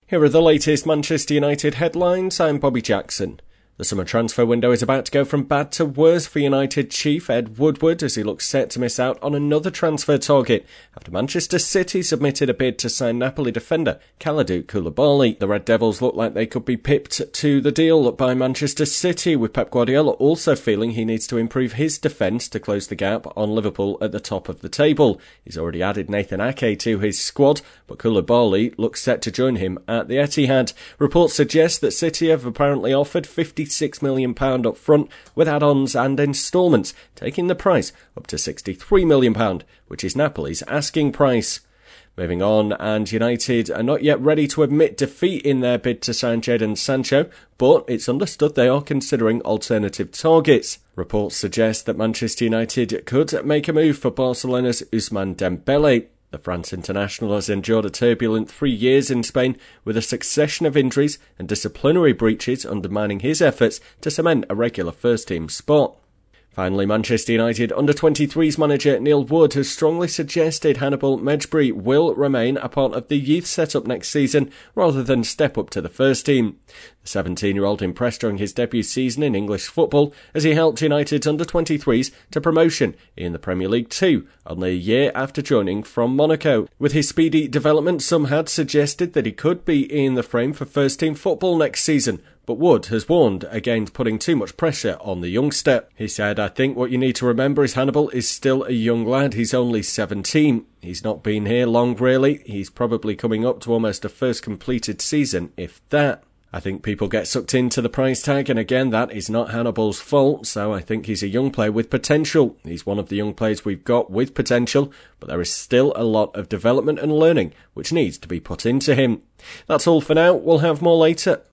Here are the latest Manchester United headlines. I'm Bobby Jackson. The summer transfer window is about to go from bad to worse for United chief Ed Woodward as he looks set to miss out on another transfer target after Manchester City submitted a bid to sign Napoli defender Kalidou Koulibaly. The Red Devils look like they could be pipped to the deal by Manchester City, with Pep Guardiola also feeling he needs to improve his defence to close the gap on Liverpool at the top of the table. He's already added Nathan Ake to his squad, but Koulibaly looks set to join him at the Etihad. Reports suggest that City have apparently offered £56 million up front with add-ons and instalments, taking the price up to £63 million, which is Napoli's asking price. Moving on, and United are not yet ready to admit defeat in their bid to sign Jadon Sancho, but it's understood they are considering alternative targets. Reports suggest that Manchester United could make a move for Barcelona's Ousmane Dembele. The France international has endured a turbulent 3 years in Spain, with a succession of injuries and disciplinary breaches undermining his efforts to cement a regular first-team spot. Finally, Manchester United under-23s manager Neil Wood has strongly suggested Hannibal Mejbri will remain a part of the youth setup next season rather than step up to the first team. The 17-year-old impressed during his debut season in English football as he helped United's under-23s to promotion in the Premier League 2, only a year after joining from Monaco. With his speedy development, some had suggested that he could be in the frame for first-team football next season, but Wood has warned against putting too much pressure on the youngster. He said, "I think what you need to remember is Hannibal is still a young lad. He's only 17. He's not been here long, really. He's probably coming up to almost a first completed season, if that. I think people get sucked into the price tag, and again, that is not Hannibal's fault, so I think he's a young player with potential. He's one of the young players we've got with potential, but there is still a lot of development and learning which needs to be put into him." That's all for now. We'll have more later.